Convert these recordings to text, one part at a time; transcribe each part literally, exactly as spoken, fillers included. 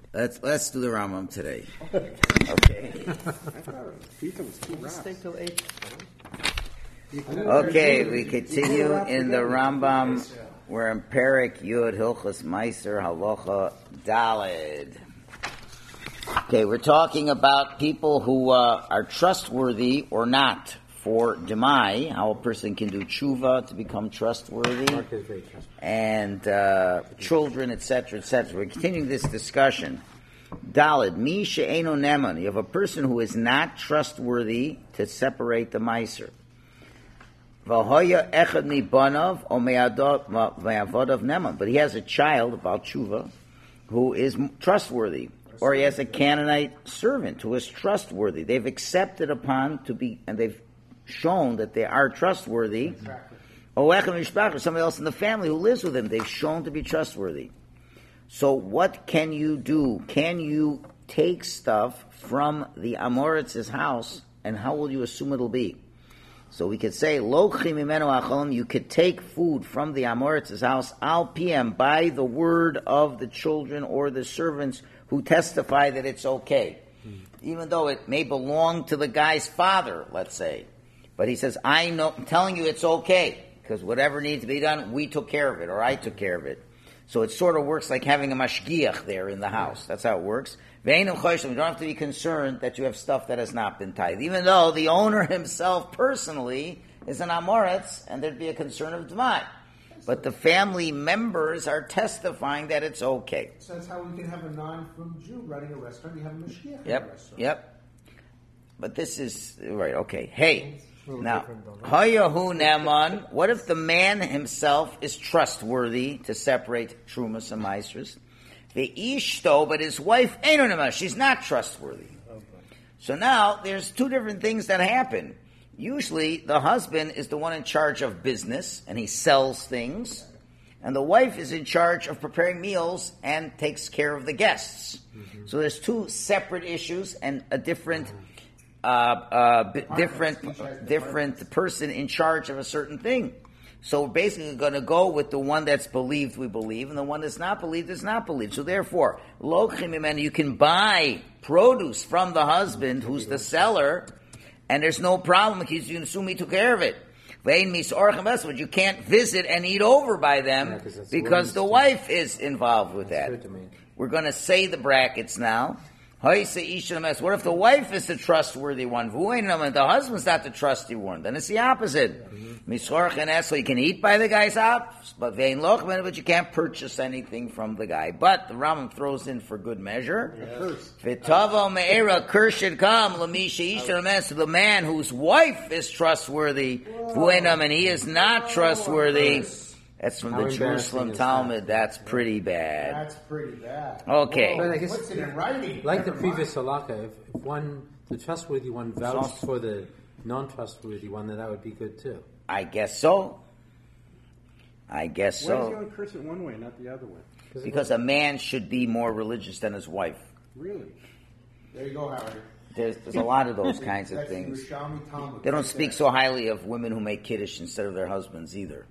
Let's let's do the Rambam today. Okay. Stay till eight. Okay, we continue in the Rambam. We're in Perek Yud Hilchos Meiser Halacha Daled. Okay, we're talking about people who uh, are trustworthy or not for Demai, how a person can do tshuva to become trustworthy, and uh, children, et cetera, et cetera. We're continuing this discussion. Daled, mi she'eno neman. You have a person who is not trustworthy to separate the Meiser. V'hoya echad mi banav o me'avodav neman. But he has a child, about tshuva, who is trustworthy. Or he has a Canaanite servant who is trustworthy. They've accepted upon to be, and they've shown that they are trustworthy. Or somebody else in the family who lives with him, they've shown to be trustworthy. So what can you do? Can you take stuff from the Amoritz's house, and how will you assume it'll be? So we could say, you could take food from the Amoritz's house, al pm, by the word of the children or the servants who testify that it's okay. Hmm. Even though it may belong to the guy's father, let's say. But he says, I know, I'm telling you it's okay, because whatever needs to be done, we took care of it, or I took care of it. So it sort of works like having a mashgiach there in the house. That's how it works. You don't have to be concerned that you have stuff that has not been tithed, even though the owner himself personally is an amoritz, and there'd be a concern of d'mai. But the family members are testifying that it's okay. So that's how we can have a non-frum Jew running a restaurant. You have a mashgiach yep, in a restaurant. Yep. But this is right. Okay. Hey. Now, Hayahu Neman, what if the man himself is trustworthy to separate Trumas and Maisers? The Ishto, but his wife, Einonema, she's not trustworthy. So now, there's two different things that happen. Usually, the husband is the one in charge of business, and he sells things, and the wife is in charge of preparing meals and takes care of the guests. Mm-hmm. So there's two separate issues and a different... Mm-hmm. Uh, uh, b- different, different person in charge of a certain thing. So we're basically going to go with the one that's believed we believe, and the one that's not believed is not believed. So therefore, you can buy produce from the husband who's the seller, and there's no problem because you can assume he took care of it. But you can't visit and eat over by them yeah, because the wife is involved with that. We're going to say the brackets now. What if the wife is the trustworthy one? The husband's not the trusty one. Then it's the opposite. Mm-hmm. You can eat by the guy's house, but but you can't purchase anything from the guy. But the Rambam throws in for good measure. Yes. Curse should come to the man whose wife is trustworthy, and he is not trustworthy. That's from How the Jerusalem Talmud. That? That's pretty bad. That's pretty bad. Okay. But I guess, what's it in writing? Like the previous halakha, if, if one, the trustworthy one vouched for the non-trustworthy one, then that would be good too. I guess so. I guess Why so. Why does he only curse it one way, not the other way? Because a man should be more religious than his wife. Really? There you go, Howard. There's, there's a lot of those kinds of things. They don't speak so highly of women who make kiddush instead of their husbands either.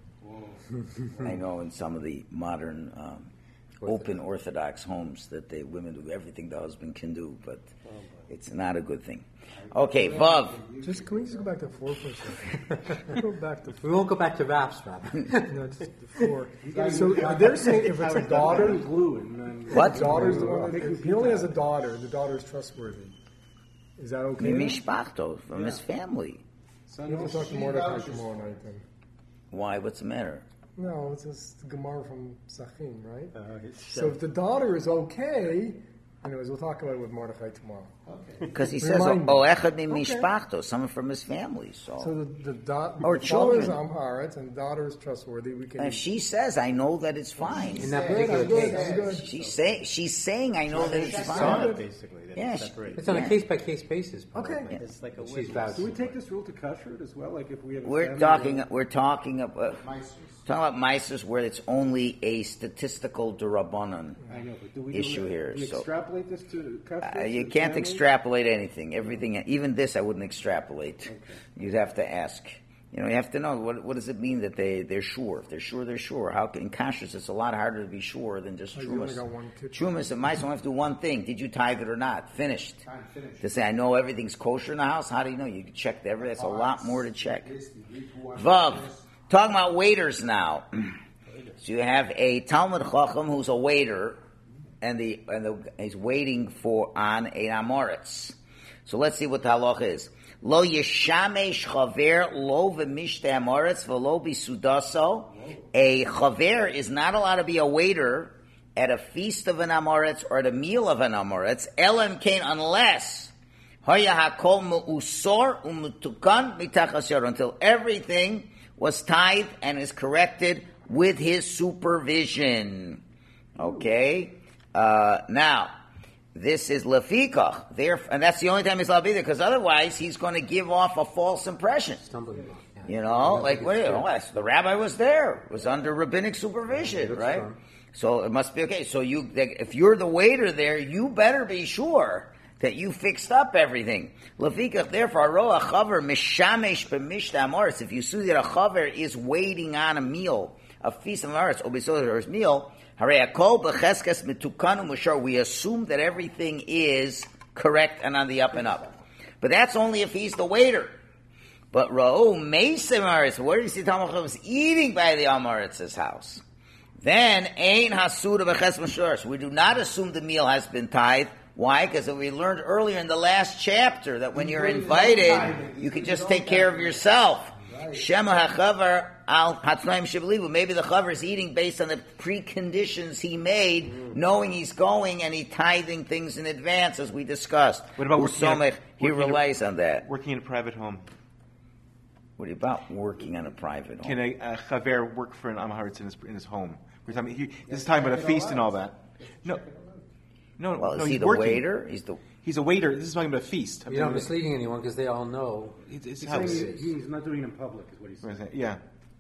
I know in some of the modern um, open Orthodox homes that the women do everything the husband can do, but it's not a good thing. Okay, Vav. Just can we just go back to four for a second? Go back to four. We won't go back to Raps, Rabbi. No, just the four. So they're saying if it's a daughter, what? The daughter's the one that, he only has a daughter. The daughter's trustworthy. Is that okay? Mishpachto, from yeah. his family. You have to talk to Mordechai tomorrow night then. Why? What's the matter? No, it's just the Gemara from Sachin, right? Uh, so if the daughter is okay, anyways, we'll talk about it with Mordechai tomorrow. Okay. Because he says, "Oh, echad mi mishpachto," someone from his family. So, so the the, da- or the children. father is Amharitz and the daughter is trustworthy. We can. And if she says, "I know that it's fine," in that particular case, she's saying, "She's saying, I know that it's fine." Basically, yeah, it's on a case by case basis. Probably. Okay, yeah. It's like a she's Do we take this rule to kashrut as well? Like if we have a we're talking, we're talking about. Talking about Meisers where it's only a statistical derabanan issue do, here. Do we so extrapolate this to uh, you can't family? extrapolate anything. Everything, even this, I wouldn't extrapolate. Okay. You'd have to ask. You know, you have to know what what does it mean that they they're sure. If they're sure, they're sure. How can in kashrus it's a lot harder to be sure than just Oh, you only trumas. got one kitchen. Trumas and mice only have to do one thing. Did you tithe it or not? Finished. Time finished. To say I know everything's kosher in the house. How do you know? You can check the every. That's a lot more to check. This, the three, two, one, Vav. this. Talking about waiters now. So you have a Talmud Chacham who's a waiter, and the and the, he's waiting for on a amoritz. So let's see what the halach is. Lo yeshamesh chaver lo v'mishte amoritz v'lo bisudaso. A chaver is not allowed to be a waiter at a feast of an amoritz or at a meal of an amoritz. Elam kain unless haya hakol me'usor u'mutukan mitachas yado, until everything was tithed and is corrected with his supervision. Okay? Uh, now, this is lefikach. There, and that's the only time he's allowed to be there, because otherwise he's going to give off a false impression. Stumbling block. Yeah. You know, like, what do you know, the rabbi was there, was under rabbinic supervision, That's right? fine. So it must be okay. So you, if you're the waiter there, you better be sure that you fixed up everything. Lefikach, therefore, roa chaver mishamesh b'mishta amoritz. If you see that a chaver is waiting on a meal, a feast of amoritz, or besodor or his meal, harei hakol b'cheskes mitukanu mushar. We assume that everything is correct and on the up and up. But that's only if he's the waiter. But ra'o meis amoritz. Where do you see Talmud Chacham was eating by the amoritz's house? Then ein hasuda b'ches mushar. So we do not assume the meal has been tithed. Why? Because we learned earlier in the last chapter that when you're invited, you can just take care of yourself. Shema hachavar al hatznaim shebelivu. Maybe the chavar is eating based on the preconditions he made, knowing he's going and he tithing things in advance, as we discussed. What about working at- Usomech, he working at a- relies on that. Working in a private home. What about working on a private home? Can a, a chaver work for an Amharitz in his in his home? We're talking, he, this is talking about a feast and all that. No, no, Well, no. is he he's the working. waiter? He's the He's a waiter. This is talking about a feast. You're not misleading anyone because they all know. It's, it's He's house. saying he- he's not doing it in public, is what he's saying. Yeah.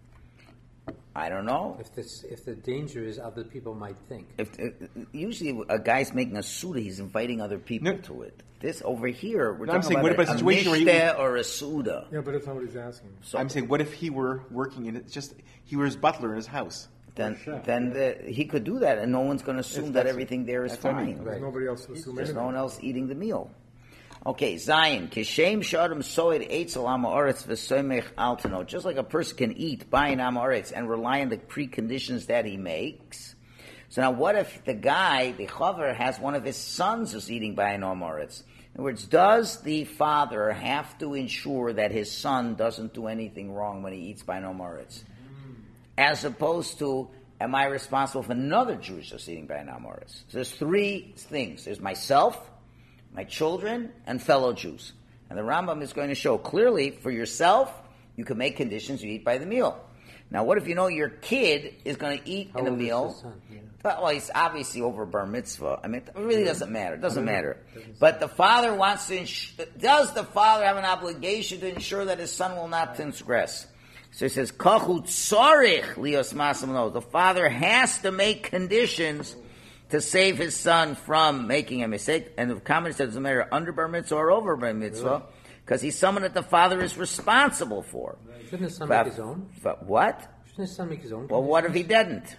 I don't know. If this, if the danger is other people might think. If, if usually a guy's making a suda, he's inviting other people No. to it. This over here, we're No, I'm talking saying, about, what about a, a situation a where you- mishteh or a suda. Yeah, but it's not what he's asking. So I'm saying, what if he were working in it? Just he were his butler in his house. then, chef, then the, he could do that, and no one's going to assume Yes, that that's- everything there is that's what I fine. mean. There's Right. nobody else to assume There's anything. no one else eating the meal. Okay, Zion. Kishem shadam soed eitz al amoritz v'soymech altano. Just like a person can eat by an amoritz and rely on the preconditions that he makes. So now, what if the guy, the chaver, has one of his sons who's eating by an amoritz? In other words, does the father have to ensure that his son doesn't do anything wrong when he eats by an amoritz? As opposed to, am I responsible if another Jew is just eating by an amoritz? So there's three things. There's myself, my children, and fellow Jews. And the Rambam is going to show clearly for yourself, you can make conditions you eat by the meal. Now, what if you know your kid is going to eat How in a old is meal? his son? Yeah. But, well, he's obviously over bar mitzvah. I mean, it really doesn't matter. It doesn't matter. But the father wants to ensure, does the father have an obligation to ensure that his son will not transgress? So he says, Kachu tzarich lios masam lo. The father has to make conditions to save his son from making a mistake. And the comment says, it doesn't matter under bar mitzvah or over bar mitzvah, because he's someone that the father is responsible for. Shouldn't his son But- make his own? but what? Shouldn't his son make his own? Well, what if he doesn't?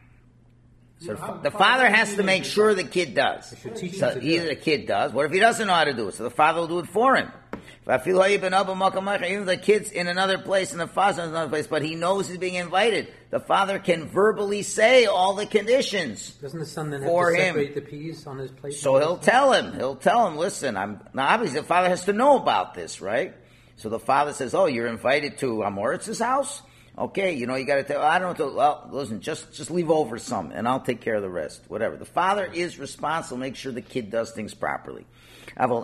So the fa- the father has to make sure the kid does. should teach him So to do either it. the kid does. What if he doesn't know how to do it? So the father will do it for him. Even the kid's in another place and the father's in another place, but he knows he's being invited. The father can verbally say all the conditions. Doesn't the son then have for to him. separate the peas on his plate? So he'll tell him. He'll tell him, listen, I'm now obviously the father has to know about this, right? So the father says, oh, you're invited to Amoritz's house? Okay, you know, you gotta tell, I don't know, well, listen, just, just leave over some and I'll take care of the rest. Whatever. The father is responsible to make sure the kid does things properly. But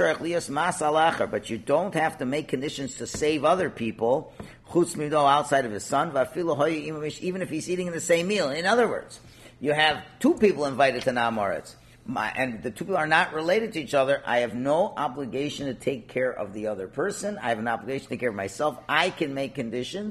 you don't have to make conditions to save other people, outside of his son, even if he's eating in the same meal. In other words, you have two people invited to Namoritz, and the two people are not related to each other. I have no obligation to take care of the other person. I have an obligation to take care of myself. I can make conditions,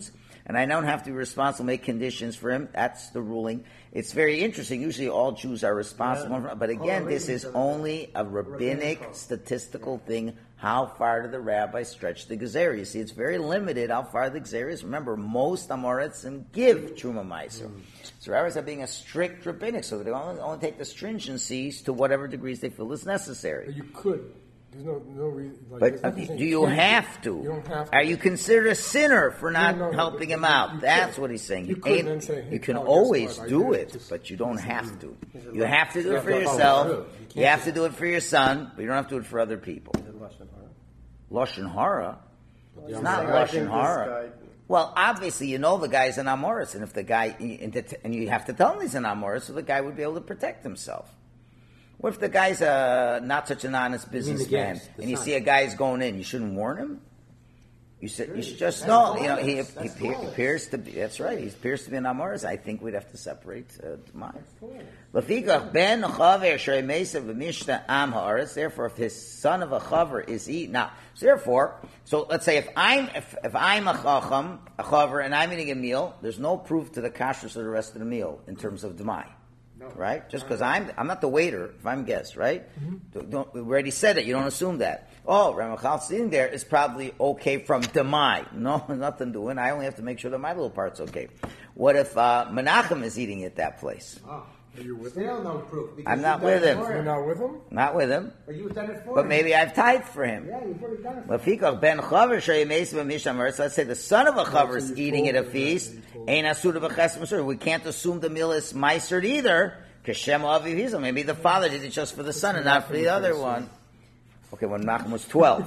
and I don't have to be responsible, make conditions for him. That's the ruling. It's very interesting. Usually all Jews are responsible, yeah. but again, this is only a rabbinic statistical thing. How far do the rabbis stretch the Gezerah? You see, it's very limited how far the Gezerah is. Remember, most Amoratzim give Truma Meiser. Mm. So rabbis are being a strict rabbinic, so they only, only take the stringencies to whatever degrees they feel is necessary. But you could. There's no, no reason. Like, but uh, do you have to? You don't have to. Are you considered a sinner for not no, no, but, helping him but out? You That's could. what he's saying. You, you, could then say, hey, you can Paul, always what? do it. it, Just, but you don't have to. You like, have to do you it have for to yourself. You, you have to do it for your son, but you don't have to do it for other people. Lashon Hara? It's not Lashon Hara. Well, obviously, you know the guy's an Amoris, and if the guy, and you have to tell him he's an Amoris, so the guy would be able to protect himself. What if the guy's uh, not such an honest businessman, and you see a guy's going in, you shouldn't warn him? You should, you should just know, you know, he, he, he appears to be, that's right, he appears to be an Amoris. I think we'd have to separate uh, mine. Lefikach ben chaver shrei mesa v'mishta am haaretz. Therefore, if his son of a chaver is eaten, now, so therefore, so let's say if I'm if, if I'm a chacham, a chaver, and I'm eating a meal, there's no proof to the kashrus of the rest of the meal in terms of demai. Right? Just because I'm I'm not the waiter, if I'm guest, right? Mm-hmm. Don't, we already said it. You don't assume that. Oh, Ramachal sitting there is probably okay from Demai. No, nothing doing. I only have to make sure that my little part's okay. What if uh, Menachem is eating at that place? Oh. Are you with Still him? no proof. I'm not with him. You're not with him? Not with him. But you've done it for But him. maybe I've tithed for him. Yeah, you've already done it for him. Lefikach ben chaver shei meisa v'misham haaretz. Let's say the son of a chaver is eating at a feast. Ein asur b'ches masur. We can't assume the meal is meisered either. Maybe the father did it just for the son and not for the other one. Okay, when Nachum was twelve.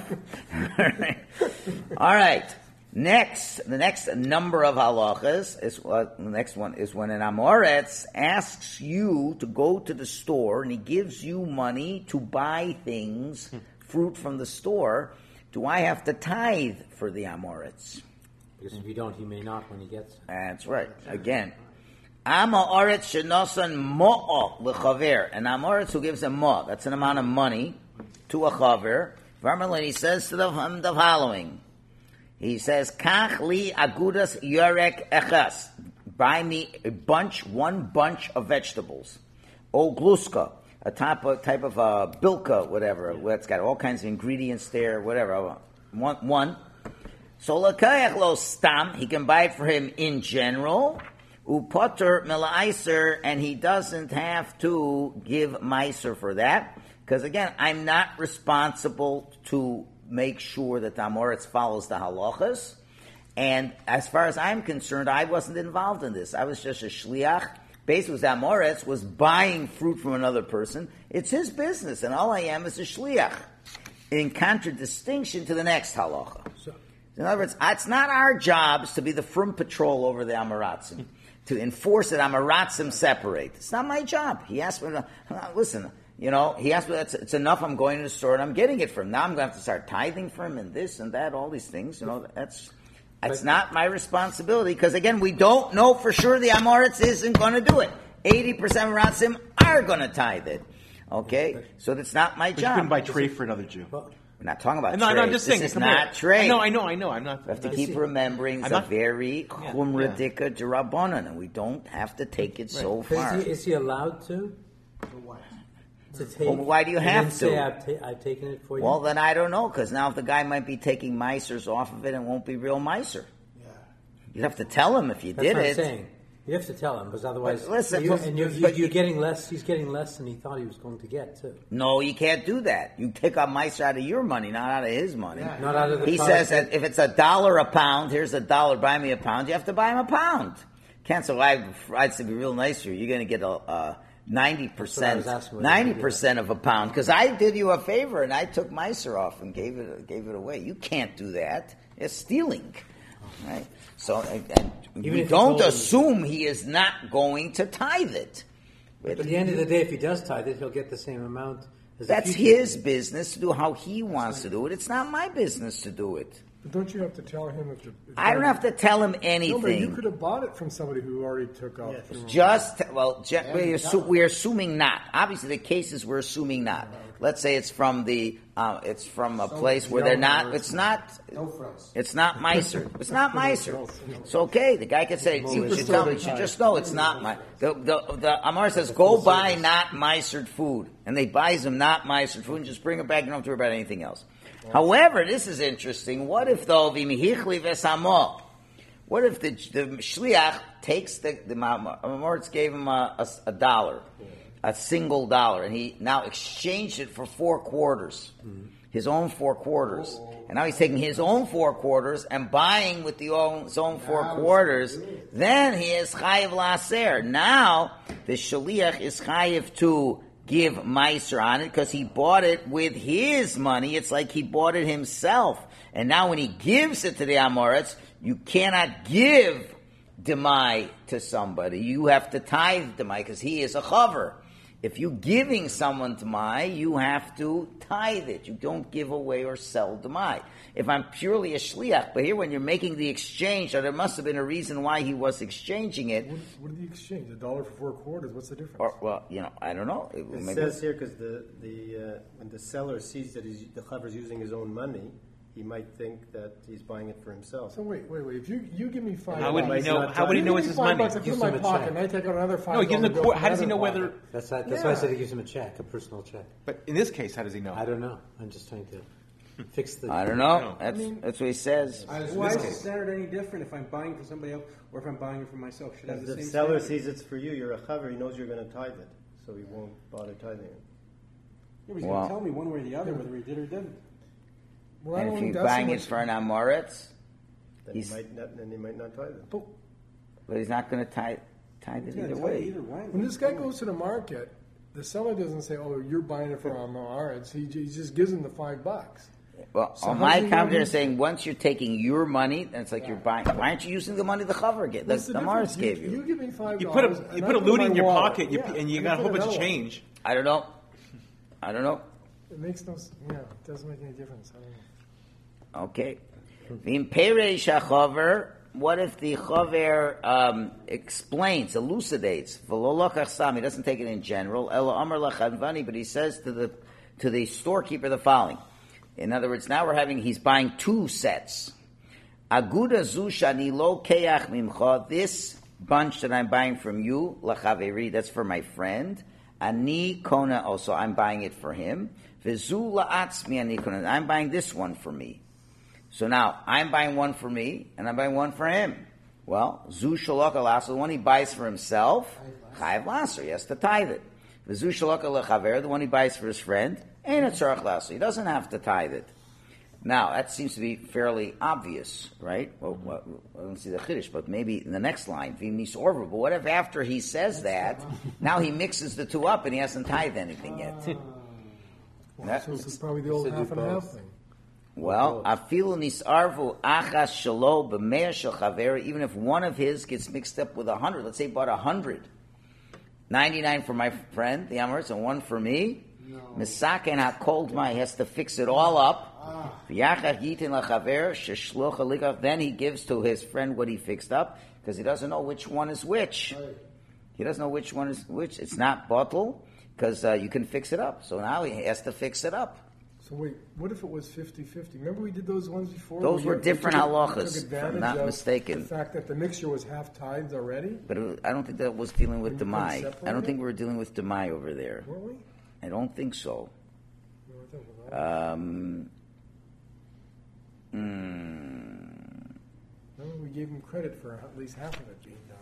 All right. Next, the next number of halachas is what the next one is when an amoretz asks you to go to the store and he gives you money to buy things, fruit from the store. Do I have to tithe for the amoretz? Because if you don't, he may not when he gets it. That's right. Again. Am haaretz shenosan mo'o l'chaver. An amoretz who gives a mo', that's an amount of money to a chaver. Varmalin, he says to the, um, the following. He says, Kach li agudas yorek echas. Buy me a bunch, one bunch of vegetables. O gluska, a type of, type of uh, bilka, whatever. Yeah. It's got all kinds of ingredients there, whatever. One. one. So l'kayach lo stam, he can buy it for him in general. Upotter melaiser, and he doesn't have to give meiser for that, because again, I'm not responsible to make sure that the amoretz follows the halachas. And as far as I'm concerned, I wasn't involved in this. I was just a shliach. Basically, the amoretz was buying fruit from another person. It's his business, and all I am is a shliach, in contradistinction to the next halacha. In other words, it's not our jobs to be the frum patrol over the amoratzim. To enforce that Amaratzim separate. It's not my job. He asked me, to, listen, you know, he asked me, it's, it's enough, I'm going to the store and I'm getting it from him. Now I'm going to have to start tithing for him and this and that, all these things. You know, that's that's not my responsibility because, again, we don't know for sure the Amoritz isn't going to do it. eighty percent of Amaratzim are going to tithe it. Okay? So that's not my but job. You couldn't buy tray for another Jew. We're not talking about no, trade. No, I'm just saying. This is not trade. No, I know, I know. I'm not. We have to keep remembering it's a very chumra dika derabanan, and we don't have to take it right. so far. Is he, is he allowed to? For what? To take, well, why do you have to? Say I've, ta- I've taken it for you. Well, then I don't know, because now if the guy might be taking meisers off of it, it won't be real meiser. Yeah. You'd have to tell him if you That's did what it. I'm saying. You have to tell him, because otherwise, but listen, you, but, and you're, but, you're getting less. He's getting less than he thought he was going to get too. No, you can't do that. You take a mice out of your money, not out of his money. Yeah. Not out of the. He says that if it's a dollar a pound, here's a dollar. Buy me a pound. You have to buy him a pound. Can't say, well, I'd say be real nice to you. You're going to get a. a Ninety percent, ninety percent of a pound. Because I did you a favor and I took meiser off and gave it, gave it away. You can't do that. It's stealing, right? So, and, and we don't assume he is not going to tithe it. But at the end of the day, if he does tithe it, he'll get the same amount. As That's his business to do how he wants to do it. It's not my business to do it. But don't you have to tell him if the... If I don't have to tell him anything. No, but you could have bought it from somebody who already took off. Yeah, Just, well, ju- we're, assu- we're assuming not. Obviously, the cases we're assuming not. Let's say it's from the, uh, it's from a place where they're not, it's not, No frills. it's not Meiser. It's not Meiser. It's okay. The guy could say, you should tell me, you should just know it's not my, the, the, the Amar says, go buy not Meisered food. And they buys him not Meisered food and just bring it back. You don't have to worry about anything else. However, this is interesting. What if though, v'mihichli v'samo? What if the, the shliach takes the, the Amoritz gave him a, a, a dollar, a single dollar, and he now exchanged it for four quarters, mm-hmm. his own four quarters. And now he's taking his own four quarters and buying with the own, his own four quarters. Then he is chayiv laser. Now the shliach is chayiv to give meiser on it because he bought it with his money. It's like he bought it himself. And now when he gives it to the Amoritz, you cannot give demai to somebody. You have to tithe demai because he is a chaver. If you're giving someone demai, you have to tithe it. You don't give away or sell demai. If I'm purely a shliach, but here when you're making the exchange, or there must have been a reason why he was exchanging it. What, what did he exchange? A dollar for four quarters? What's the difference? Or, well, you know, I don't know. It, it maybe says here because the the uh, when the seller sees that he's, the chaver is using his own money, he might think that he's buying it for himself. So wait, wait, wait. If you, you give me five, How would he bucks, know? How would he you know give it's me his five money? bucks, I put it in my him a pocket, check. and I take out another five. No, he gives him dollars the. bill Qu- from how does he another know whether? pocket. That's that's Yeah. why I said he gives him a check, a personal check. But in this case, how does he know? I don't know. I'm just trying to fix the. I don't know. No. That's that's what he says. Why is it standard any different if I'm buying for somebody else or if I'm buying it for myself? Should I have If the the same seller standard? sees it's for you, you're a chaver, he knows you're going to tithe it, so he won't bother tithing it. Yeah, he's Wow. going to tell me one way or the other whether he did or didn't. Well, I And don't if think you're that's so buying it much- for an Amoritz, Then He's- he might not. Then he might not tithe it. But but he's not going to tithe, tithe it Yeah, either it's way. either way. when this guy goes to the market, the seller doesn't say, "Oh, you're buying it for Amoritz." He, he just gives him the five bucks. Well, So on how my does he know commentator he's- is saying once you're taking your money, then it's like you're buying. Why aren't you using the money the chaver gave? The, What's the the difference? Amoritz gave you. You give me five You put dollars. a you put a loot in your pocket, you, and you got a whole bunch of change. I don't know. I don't know. It makes no. s- Yeah, it doesn't make any difference. I don't know. Okay. V'im pereish hachaver. What if the chaver um, explains, elucidates? V'lo lokach sam. He doesn't take it in general. Ela amar lachanvani, but he says to the to the storekeeper the following. In other words, now we're having he's buying two sets. Aguda zu shani lo keach mimcha. This bunch that I'm buying from you, lachaveri, that's for my friend. Ani kona also, I'm buying it for him. V'zu la'atzmi ani kona. I'm buying this one for me. So now, I'm buying one for me, and I'm buying one for him. Well, zu shalok alaso, the one he buys for himself, chayiv laser, he has to tithe it. V'zu shalok alachaver, the one he buys for his friend, ain't a tzarach laser, he doesn't have to tithe it. Now, that seems to be fairly obvious, right? Well, well, I don't see the chiddush, but maybe in the next line, v'nis orva. But what if after he says that, now he mixes the two up and he hasn't tithed anything yet? Well, That- so this is probably the old Said you half and half both. thing. Well, afilu nisarvu achas shalo b'meir shel chaver. Even if one of his gets mixed up with a hundred, let's say he bought a hundred, ninety-nine for my friend, the Amoritz, and one for me. Misaken hakol d'mai, he has to fix it all up. V'yachar yitin lachaver sheshlocha likav. Then he gives to his friend what he fixed up because he doesn't know which one is which. He doesn't know which one is which. It's not bottle because uh, you can fix it up. So now he has to fix it up. So wait, what if it was fifty-fifty? Remember we did those ones before? Those where were you- different you took- you halachas, took if I'm advantage not of mistaken. The fact that the mixture was half tithed already, But it, I don't think that was dealing with You couldn't Demai. separate I don't it? think we were dealing with Demai over there. weren't we? I don't think so. No, I think we were. Um, mm, Remember we gave him credit for at least half of it being done.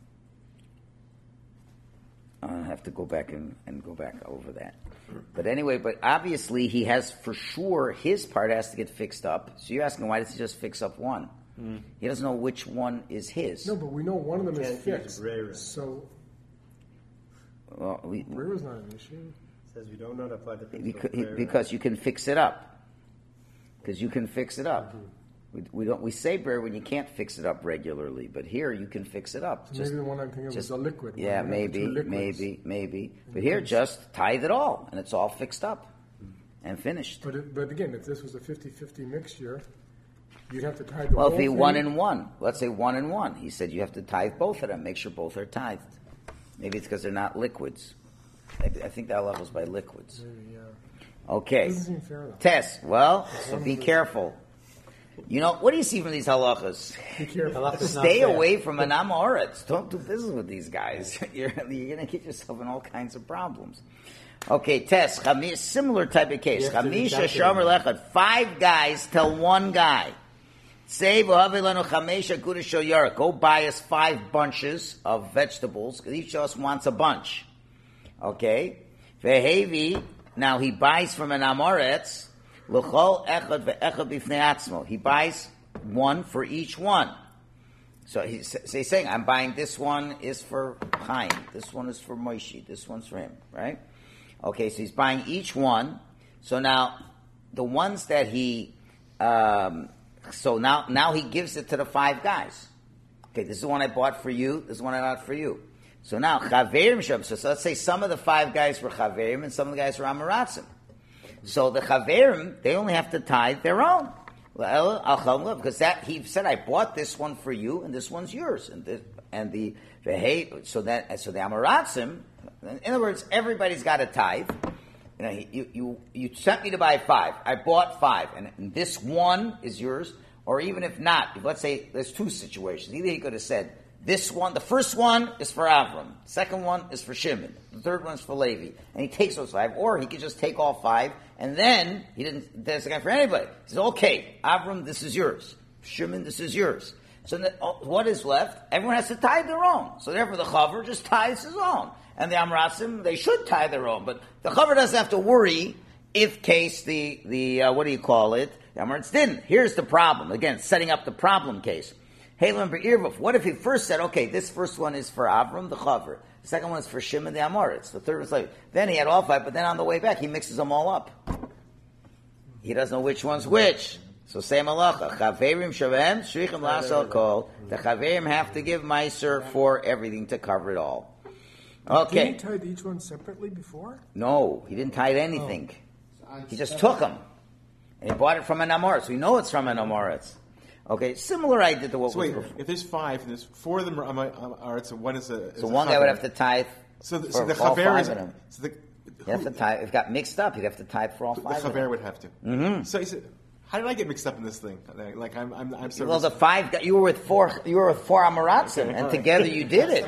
I'll have to go back and, and go back over that. But anyway, but obviously he has for sure his part has to get fixed up. So you're asking why does he just fix up one? Mm. He doesn't know which one is his. No, but we know one of them is Can't use fixed. Brera. So Well, we, Brera's not an issue. Says we don't not apply the principle because, of Brera. because you can fix it up. Because you can fix it up. Mm-hmm. We, we don't. We say prayer when you can't fix it up regularly, but here you can fix it up. So maybe the one I'm thinking of is a liquid. Yeah, one. maybe, Two liquids. maybe, maybe. But here, just tithe it all, and it's all fixed up and finished. But it, but again, if this was a fifty-fifty mixture, You'd have to tithe the Well, whole if he thing? one and one, let's say one and one, he said you have to tithe both of them. Make sure both are tithed. Maybe it's because they're not liquids. I, I think that level's by liquids. Maybe, yeah. Okay. Doesn't seem fair, though. Test. Well, so be careful. You know, what do you see from these halachas? Be careful. Halachas not Stay fair. away from an amoritz. Don't do business with these guys. You're, you're going to get yourself in all kinds of problems. Okay, test. Chamish, similar type of case. You have to Chamisha redact it. shomer lechad. Five guys tell one guy, say v'havilanu chamesha gudish yoyara. Go buy us five bunches of vegetables, because each of us wants a bunch. Okay? Vehevi, now he buys from an amoretz, l'chol echad ve'echad b'fnei atzmo. He buys one for each one. So he's, so he's saying, I'm buying this one is for Chaim, this one is for Moshe, this one's for him, right? Okay, so he's buying each one. So now, the ones that he, um, so now now he gives it to the five guys. Okay, this is the one I bought for you, this is the one I bought for you. So now, Chaverim Shem, so, so let's say some of the five guys were Chaverim and some of the guys were Amaratzim. So the Chaverim, they only have to tithe their own. Because that, he said, I bought this one for you and this one's yours. And the, and the, so that, so the Amaratzim, in other words, everybody's got a tithe. You know, you, you, you sent me to buy five. I bought five. And this one is yours. Or even if not, if let's say there's two situations. Either he could have said, this one, the first one is for Avram. The second one is for Shimon. The third one is for Levi. And he takes those five. Or he could just take all five. And then, he didn't designate for anybody. He says, okay, Avram, this is yours. Shimon, this is yours. So that, what is left? Everyone has to tithe their own. So therefore the Chaver just tithes his own. And the Amratzim, they should tithe their own. But the Chaver doesn't have to worry if case the, the uh, what do you call it? The Amratz didn't. Here's the problem. Again, setting up the problem case. Halem Be'irvuf. What if he first said, okay, this first one is for Avram, the Chaver. The second one is for Shimon, the Amoritz. The third one's like, then he had all five, but then on the way back, he mixes them all up. He doesn't know which one's which. So say malacha. Chaverim shavem, shrichim lasal kol. The Chaverim have to give Meiser for everything to cover it all. Okay. Did he tithe each one separately before? No, he didn't tithe anything. He just took them. And he bought it from an Amoritz. We know it's from an Amoritz. Okay, similar idea to what So was wait, before. if there's five, and there's four of them are, are, are, are so one is a. Is So a one guy chaver. would have to tithe So the, for so the all chaver five is. of them. So the, You have to tithe. If it got mixed up, you'd have to tithe for all the five of chaver them. would have to. Mm-hmm. So he said, "How did I get mixed up in this thing? Like, like I'm, I'm, I'm so." Well, the five guys, you were with four. You were with four Amaratzim, and together you did it.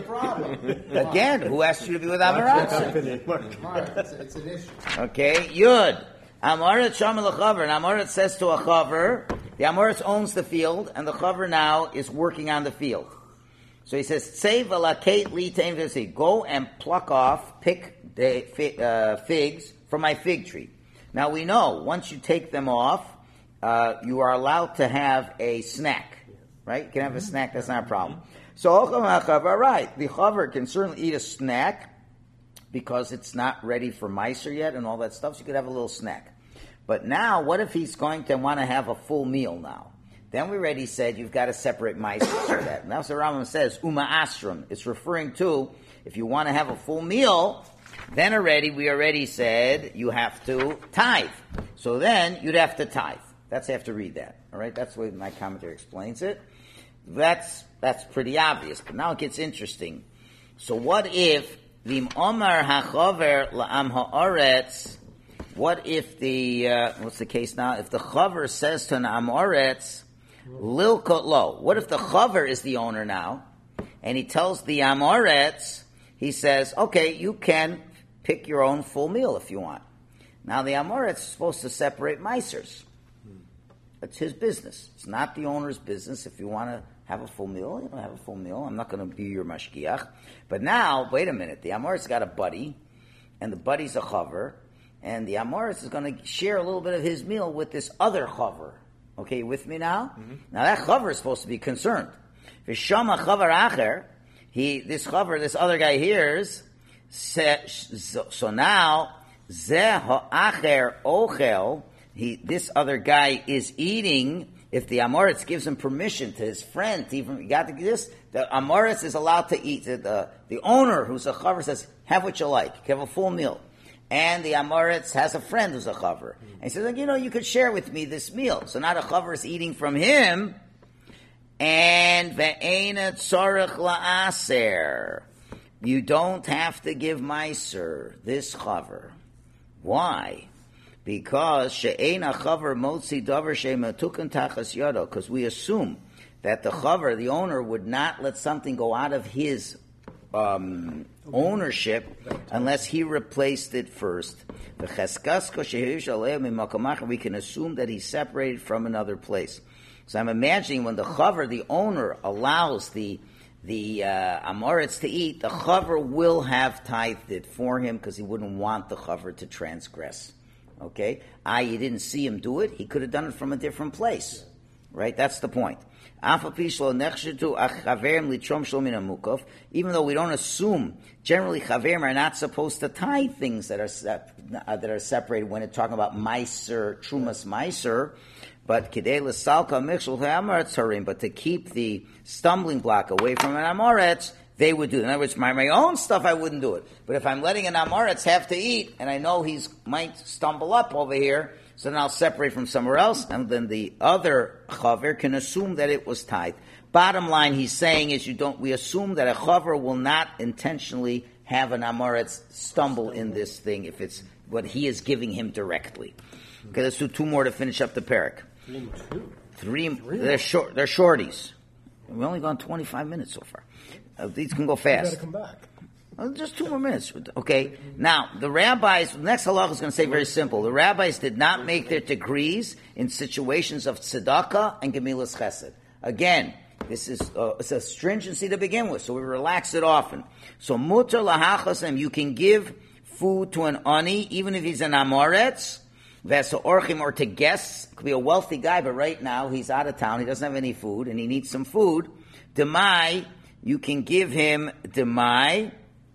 Again, who asked you to be with Amaratzim? Mark, it's, it's an issue. Okay, Yud. Amoritz Sham L'Chaver. And Amoritz says to a Chaver, the Amoritz owns the field, and the Chaver now is working on the field. So he says, "Save alakate li teim." Go and pluck off, pick the fi- uh, figs from my fig tree. Now we know once you take them off, uh, you are allowed to have a snack, right? You can have a snack. That's not a problem. So all right, the Chaver can certainly eat a snack because it's not ready for Meiser yet and all that stuff. So you could have a little snack. But now, what if he's going to want to have a full meal now? Then we already said you've got to separate Meiser for that. And that's what Rambam says, Uma Astrum. It's referring to, if you want to have a full meal, then already, we already said you have to tithe. So then, you'd have to tithe. That's, I have to read that. All right? That's the way my commentary explains it. That's, that's pretty obvious. But now it gets interesting. So what if, V'im Omar HaChaver La'am Ha'aretz, what if the, uh, what's the case now? If the Chaver says to an Amoretz, Lilkot Lo, what if the Chaver is the owner now, and he tells the Amoretz, he says, okay, you can pick your own full meal if you want. Now the Amoretz is supposed to separate Meisers. It's his business. It's not the owner's business. If you want to have a full meal, you know, have a full meal. I'm not going to be your mashgiach. But now, wait a minute. The Amoritz got a buddy, and the buddy's a chaver, and the Amoritz is going to share a little bit of his meal with this other chaver. Okay, you with me now? Mm-hmm. Now that chaver is supposed to be concerned. V'shama chaver acher, he, this chaver, this other guy hears, so, so now, zeh ha'acher ochel, he, this other guy is eating. If the Amoritz gives him permission to his friend to even got to this, the Amoritz is allowed to eat. The, the, the owner, who's a chaver, says, have what you like. You have a full meal. and the Amoritz has a friend who's a chaver. And he says, like, you know, you could share with me this meal. So now the chaver is eating from him, and ve'ena tzorech la'aser. You don't have to give meiser, this chaver. Why? Because she'ena chaver motzi davar she'matukan tachas yado, because we assume that the chaver, the owner, would not let something go out of his um, ownership unless he replaced it first. We can assume that he's separated from another place. So I'm imagining when the chaver, the owner, allows the the uh, Amoritz to eat, the chaver will have tithed it for him because he wouldn't want the chaver to transgress. Okay? Ah, you didn't see him do it. He could have done it from a different place. Right? That's the point. Even though we don't assume, generally chaverim are not supposed to tithe things that are sep- uh, that are separated when it's talking about meiser, trumas meiser, but kidei l'salka michshel ha'amoretz harim, but to keep the stumbling block away from an amoretz, they would do it. In other words, my, my own stuff, I wouldn't do it. But if I'm letting an amoretz have to eat, and I know he's might stumble up over here, so then I'll separate from somewhere else, and then the other chaver can assume that it was tithe. Bottom line, he's saying is you don't. We assume that a chaver will not intentionally have an amoretz stumble in this thing if it's what he is giving him directly. Okay, let's do two more to finish up the parak. Three. Three. They're short. They're shorties. We've only gone twenty-five minutes so far. Uh, these can go fast. You gotta come back. Well, just two more minutes. Okay. Now, the rabbis, the next halakha is going to say very simple. The rabbis did not make their degrees in situations of tzedakah and gemilas chesed. Again, this is uh, it's a stringency to begin with, so we relax it often. So, mutar lahachasem, you can give food to an ani, even if he's an amoretz, v'esa orchim, or to guests. Could be a wealthy guy, but right now he's out of town, he doesn't have any food, and he needs some food. Demai, you can give him demai.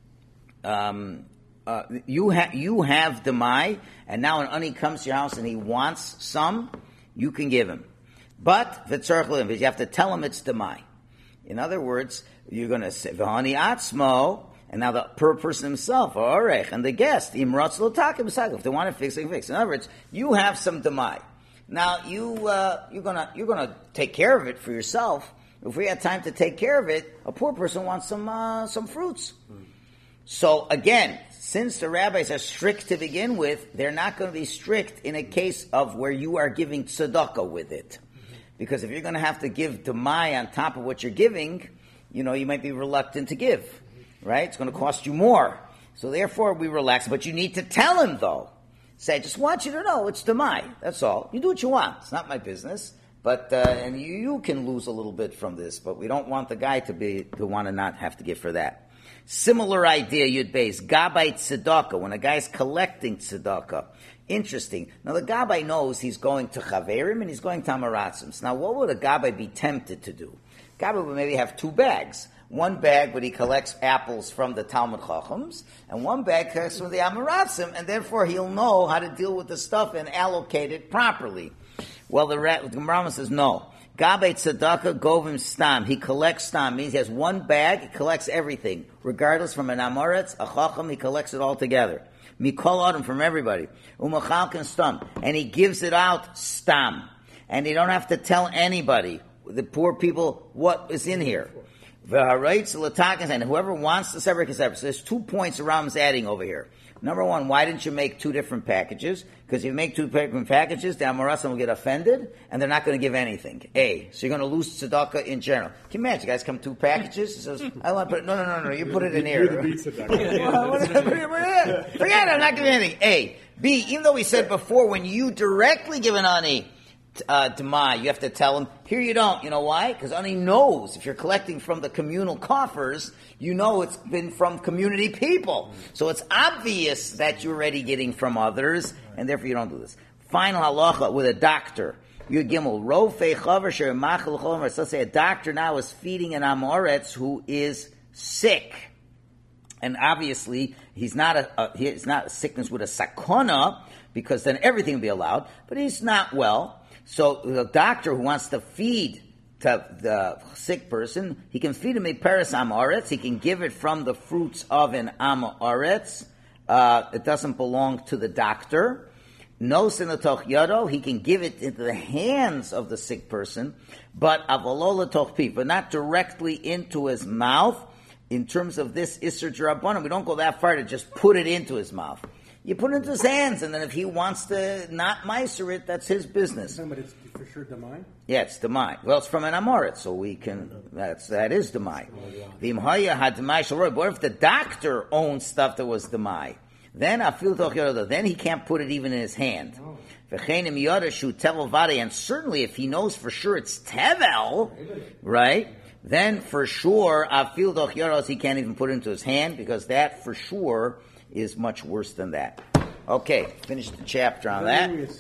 Um, uh, you have you have demai, and now an ani comes to your house and he wants some, you can give him. But v'tzarich you have to tell him it's demai. In other words, you're going to say v'hani atzmo, and now the per person himself, orech, and the guest, imratz lotakim sagav. If they want to fix, they can fix. In other words, you have some demai. Now you uh, you're gonna you're gonna take care of it for yourself. If we had time to take care of it, a poor person wants some uh, some fruits. Mm. So again, since the rabbis are strict to begin with, they're not going to be strict in a case of where you are giving tzedakah with it. Because if you're going to have to give demai on top of what you're giving, you know, you might be reluctant to give. Right? It's going to cost you more. So therefore, we relax. But you need to tell him, though. Say, I just want you to know it's demai. That's all. You do what you want. It's not my business. But, uh, and you, you can lose a little bit from this. But we don't want the guy to be, to want to not have to give for that. Similar idea you'd base. Gabbai tzedakah, when a guy's collecting tzedakah. Interesting. Now the gabbai knows he's going to chaverim and he's going to amaratzim. Now what would a gabbai be tempted to do? Gabbai would maybe have two bags. One bag where he collects apples from the Talmud Chachams, and one bag collects from the amaratzim, and therefore he'll know how to deal with the stuff and allocate it properly. Well, the, the Gemara says no. Gabbai tzedakah govim stam. He collects stam. Means he has one bag, he collects everything. Regardless, from an amoretz, a chacham, he collects it all together. Mikol adam, from everybody. Umachalkin stam. And he gives it out stam. And you don't have to tell anybody, the poor people, what is in here. And whoever wants to separate can separate. So there's two points Ram's adding over here. Number one, why didn't you make two different packages? Because if you make two different packages, the Amorasim will get offended, and they're not going to give anything. A. So you're going to lose tzedakah in general. Can you imagine? You guys come two packages? He says, I want to put it, no, no, no, no, you put it in here. Forget it, I'm not giving anything. A. B. Even though we said before, when you directly give an ani, Uh, demai, you have to tell him. Here you don't. You know why? Because Ani knows if you're collecting from the communal coffers, you know it's been from community people. So it's obvious that you're already getting from others, and therefore you don't do this. Final halacha with a doctor. Yud Gimel, Rofei Chaver Sher Machal Chomer. So let's say a doctor now is feeding an Amoretz who is sick. And obviously, he's not a, a he's not a sickness with a sakona, because then everything will be allowed, but he's not well. So the doctor who wants to feed to the sick person, he can feed him a peres amoretz. He can give it from the fruits of an amoretz. uh, it doesn't belong to the doctor. No sinatoch yado, he can give it into the hands of the sick person, but avalola toch pi, but not directly into his mouth. In terms of this Isser D'Rabbanan, we don't go that far to just put it into his mouth. You put it into his hands, and then if he wants to not meiser it, that's his business. But it's for sure demai? Yeah, it's demai. Well, it's from an amorit, so we can, that's, that is demai. V'imhaya had demai shalroi, but if the doctor owns stuff that was demai, then afil toch yodo, then he can't put it even in his hand. V'chenim yoda shu tevel vade, and certainly if he knows for sure it's tevel, right? Then for sure, afil doch yoros, he can't even put it into his hand, because that for sure is much worse than that. Okay, finish the chapter on that.